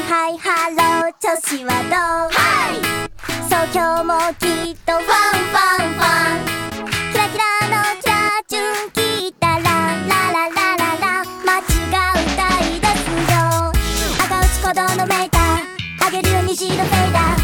ハイハロー調子はどう？はい、そう今日もきっとファンファンファン。キラキラのチラチュン聞いたらラララララ街が歌い出すよ。赤打ち鼓動のメーター上げるよ虹のフェイダー。